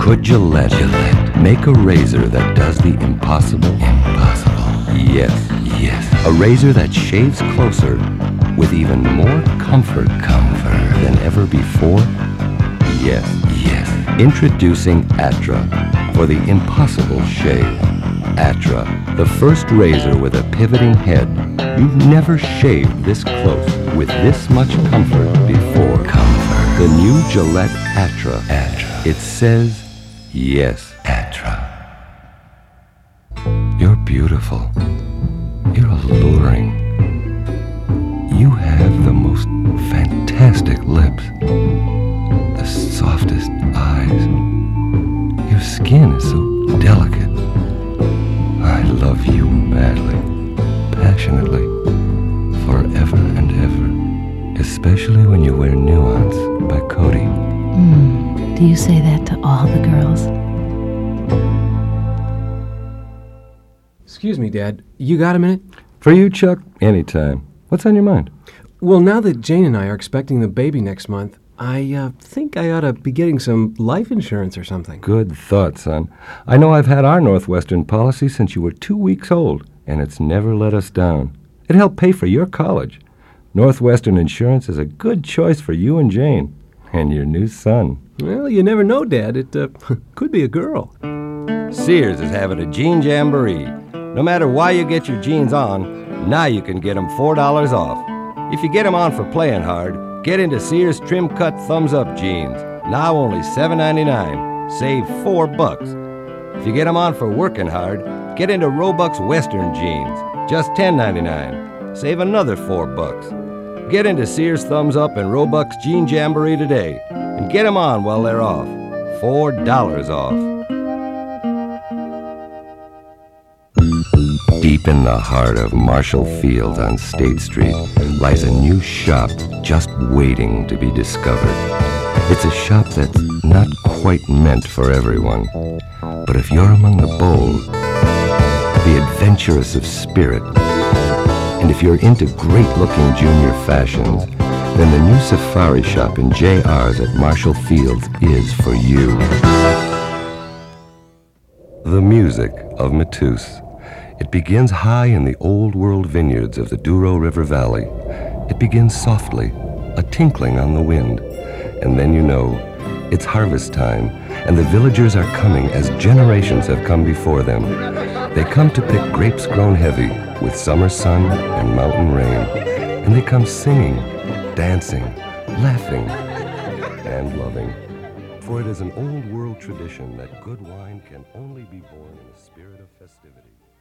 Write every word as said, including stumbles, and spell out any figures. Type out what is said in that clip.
Could Gillette, Gillette make a razor that does the impossible? Impossible. Yes, yes. A razor that shaves closer with even more comfort, comfort than ever before? Yes, yes. Introducing Atra for the impossible shave. Atra, the first razor with a pivoting head. You've never shaved this close with this much comfort before. Comfort. The new Gillette Atra. Atra. It says yes. Atra. You're beautiful. You're alluring. You have the most fantastic lips. The softest eyes. Your skin is so delicate. I love you madly, passionately, forever and ever, especially when you wear Nuance by Coty. Mm, do you say that to all the girls? Excuse me, Dad. You got a minute? For you, Chuck, anytime. What's on your mind? Well, now that Jane and I are expecting the baby next month, I uh, think I ought to be getting some life insurance or something. Good thought, son. I know I've had our Northwestern policy since you were two weeks old, and it's never let us down. It helped pay for your college. Northwestern Insurance is a good choice for you and Jane, and your new son. Well, you never know, Dad. It uh, could be a girl. Sears is having a jean jamboree. No matter why you get your jeans on, now you can get them four dollars off. If you get them on for playing hard, get into Sears Trim Cut Thumbs Up jeans. Now only seven ninety-nine. Save four bucks. If you get them on for working hard, get into Roebuck's Western jeans. Just ten ninety-nine. Save another four bucks. Get into Sears Thumbs Up and Roebuck's Jean Jamboree today and get them on while they're off. Four dollars off. Deep in the heart of Marshall Field on State Street lies a new shop just waiting to be discovered. It's a shop that's not quite meant for everyone. But if you're among the bold, the adventurous of spirit, and if you're into great-looking junior fashions, then the new safari shop in J R's at Marshall Fields is for you. The music of Matus. It begins high in the old world vineyards of the Douro River Valley. It begins softly, a tinkling on the wind. And then you know, it's harvest time, and the villagers are coming as generations have come before them. They come to pick grapes grown heavy with summer sun and mountain rain. And they come singing, dancing, laughing, and loving. For it is an old world tradition that good wine can only be born in a spirit of festivity.